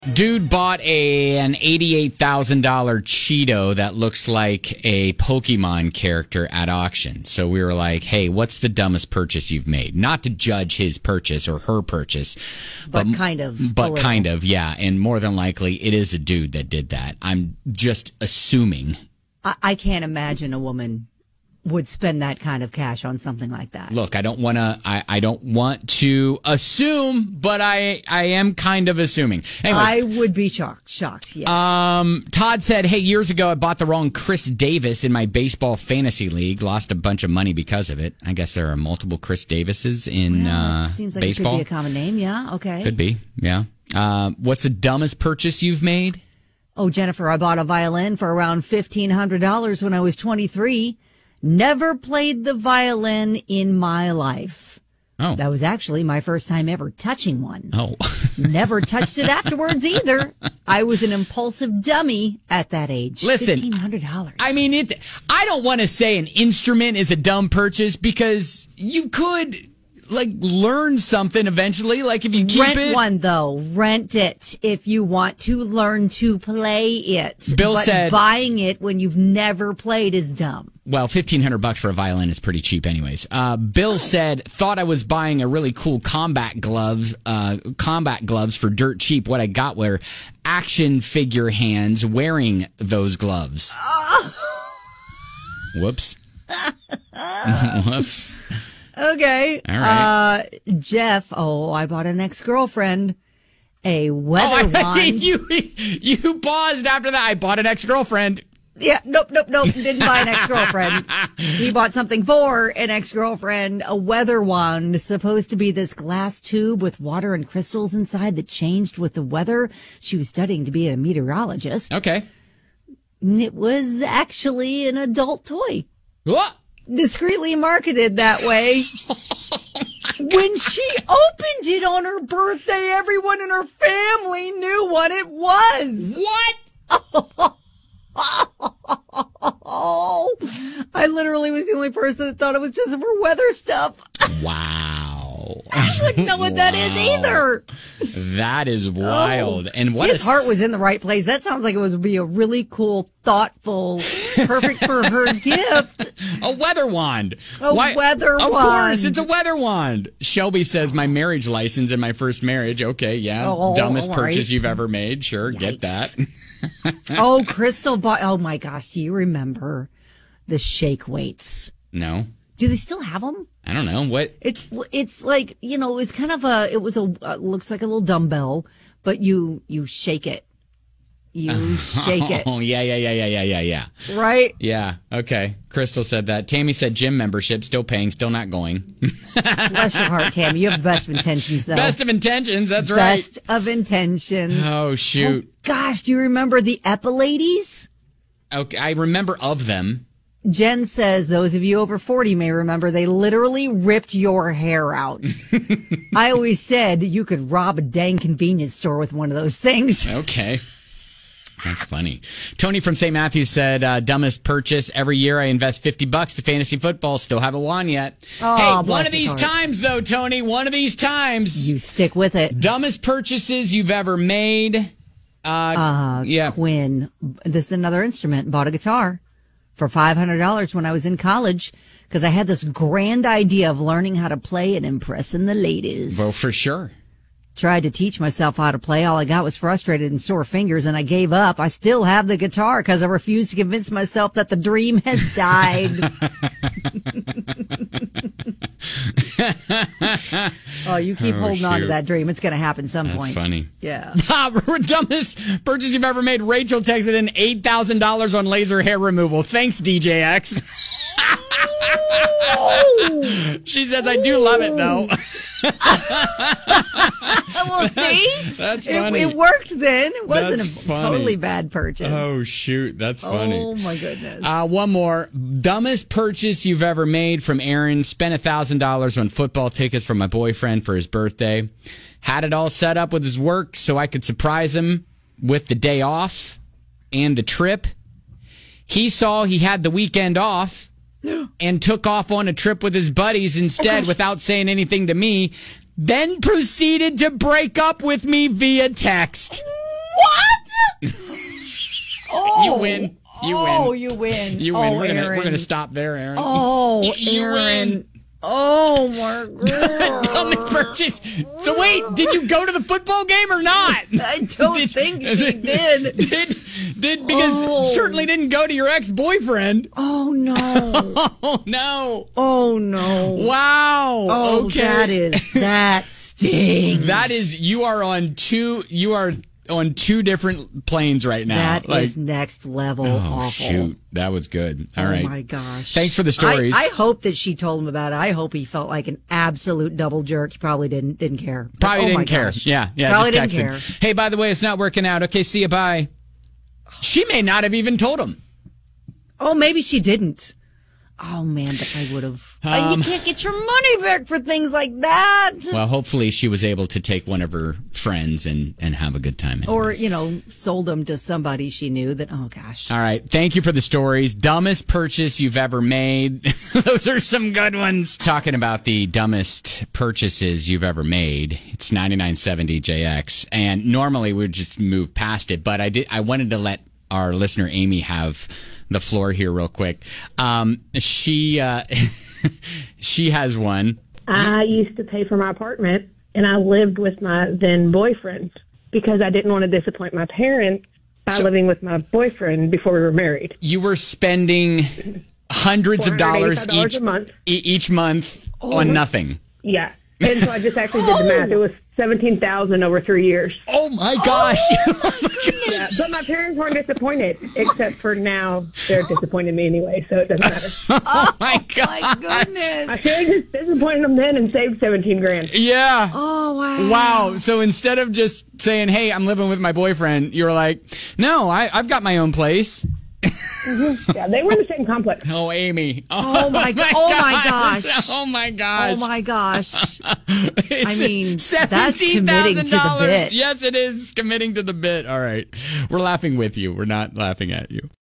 Dude bought an $88,000 Cheeto that looks like a Pokemon character at auction. So we were like, hey, what's the dumbest purchase you've made? Not to judge his purchase or her purchase. But kind of. But kind of, yeah. And more than likely, it is a dude that did that. I'm just assuming. I can't imagine a woman would spend that kind of cash on something like that. Look, I don't want to assume, but I am kind of assuming. Anyways, I would be shocked, yes. Todd said, hey, years ago I bought the wrong Chris Davis in my baseball fantasy league. Lost a bunch of money because of it. I guess there are multiple Chris Davises in seems like baseball. It could be a common name, yeah, okay. Could be, yeah. What's the dumbest purchase you've made? Oh, Jennifer, I bought a violin for around $1,500 when I was 23. Never played the violin in my life. Oh. That was actually my first time ever touching one. Oh. Never touched it afterwards either. I was an impulsive dummy at that age. Listen, $1,500. I mean, I don't want to say an instrument is a dumb purchase because you could learn something eventually. Like if you keep Rent one though. Rent it if you want to learn to play it. Bill said buying it when you've never played is dumb. Well, $1,500 for a violin is pretty cheap anyways. Bill said, thought I was buying a really cool combat gloves for dirt cheap. What I got were action figure hands wearing those gloves. Whoops. Whoops. Okay. All right. Jeff, I bought an ex-girlfriend a weather wand. You paused after that. I bought an ex-girlfriend. Yeah, nope. Didn't buy an ex-girlfriend. He bought something for an ex-girlfriend, a weather wand, supposed to be this glass tube with water and crystals inside that changed with the weather. She was studying to be a meteorologist. Okay. It was actually an adult toy. What? Discreetly marketed that way. When she opened it on her birthday, everyone in her family knew what it was. What? Oh, I literally was the only person that thought it was just for weather stuff. Wow. I wouldn't know what that is either. That is wild. And what his heart was in the right place. That sounds like it would be a really cool, thoughtful, perfect for her gift. A weather wand. Weather wand. Of course, it's a weather wand. Shelby says my marriage license in my first marriage. Okay, yeah. Dumbest purchase you've ever made. Sure, Yikes. Get that. Crystal bought. Oh my gosh, do you remember the shake weights? No. Do they still have them? I don't know what. It's like, it was kind of looks like a little dumbbell, but you shake it. You shake it. Oh yeah. Right? Yeah. Okay. Crystal said that. Tammy said gym membership, still paying, still not going. Bless your heart, Tammy. You have the best of intentions, though. Best of intentions. That's right. Best of intentions. Oh shoot. Oh, gosh, do you remember the Epiladies? Okay, I remember of them. Jen says those of you over 40 may remember they literally ripped your hair out. I always said you could rob a dang convenience store with one of those things. Okay. That's funny. Tony from St. Matthews said, dumbest purchase. Every year I invest $50 to fantasy football. Still haven't won yet. Oh, hey, one of these times, though, Tony. One of these times. You stick with it. Dumbest purchases you've ever made. Yeah. Quinn. This is another instrument. Bought a guitar for $500 when I was in college because I had this grand idea of learning how to play and impressing the ladies. Well, for sure. Tried to teach myself how to play. All I got was frustrated and sore fingers, and I gave up. I still have the guitar because I refuse to convince myself that the dream has died. Oh, you keep holding on to that dream. It's going to happen some point. That's funny. Yeah. Dumbest purchase you've ever made. Rachel texted in $8,000 on laser hair removal. Thanks, DJX. She says, I do love it, though. Well, see? That's funny. It worked then. It wasn't That's a totally bad purchase. Oh, shoot. That's funny. Oh, my goodness. One more. Dumbest purchase you've ever made from Aaron. Spent $1,000 on football tickets for my boyfriend for his birthday. Had it all set up with his work so I could surprise him with the day off and the trip. He saw he had the weekend off and took off on a trip with his buddies instead without saying anything to me, then proceeded to break up with me via text. What? Oh, You win. You oh, win. you win. You win. Oh, We're gonna stop there, Aaron. Oh, You Aaron. win. Oh my god. Dumbest purchase. So wait, did you go to the football game or not? I don't think she did. Did because certainly didn't go to your ex-boyfriend. Oh no. Oh no. Oh no. Wow. Oh, okay. that stings. That is you are on two different planes right now. That is next level awful. Shoot. That was good. All right. Oh my gosh. Thanks for the stories. I hope that she told him about it. I hope he felt like an absolute double jerk. He probably didn't care. Probably Oh my didn't care. gosh. Yeah. Probably Just didn't text him. care. Hey, by the way, it's not working out. Okay, see you. Bye. She may not have even told him. Oh, maybe she didn't. Oh man, but I would have. You can't get your money back for things like that. Well, hopefully she was able to take one of her friends and have a good time. Or, sold them to somebody she knew that, oh gosh. All right. Thank you for the stories. Dumbest purchase you've ever made. Those are some good ones. Talking about the dumbest purchases you've ever made. It's 9970 JX. And normally we'd just move past it, but I wanted to let our listener Amy have the floor here real quick. She has one. I used to pay for my apartment, and I lived with my then boyfriend because I didn't want to disappoint my parents by living with my boyfriend before we were married. You were spending hundreds of dollars each month on nothing. Yeah. And so I just actually did the math. It was $17,000 over 3 years. Oh my gosh! Yeah, but my parents weren't disappointed, except for now they're disappointed in me anyway, so it doesn't matter. Oh my god! My goodness. I should have just disappointed them then and saved $17,000. Yeah. Oh, wow. Wow. So instead of just saying, "Hey, I'm living with my boyfriend," you're like, "No, I've got my own place." Yeah, they were in the same complex. Oh, Amy. Oh my god. Oh my gosh. Oh my gosh. Oh my gosh. It's I mean, that's committing to the bit. Yes, it is committing to the bit. All right. We're laughing with you. We're not laughing at you.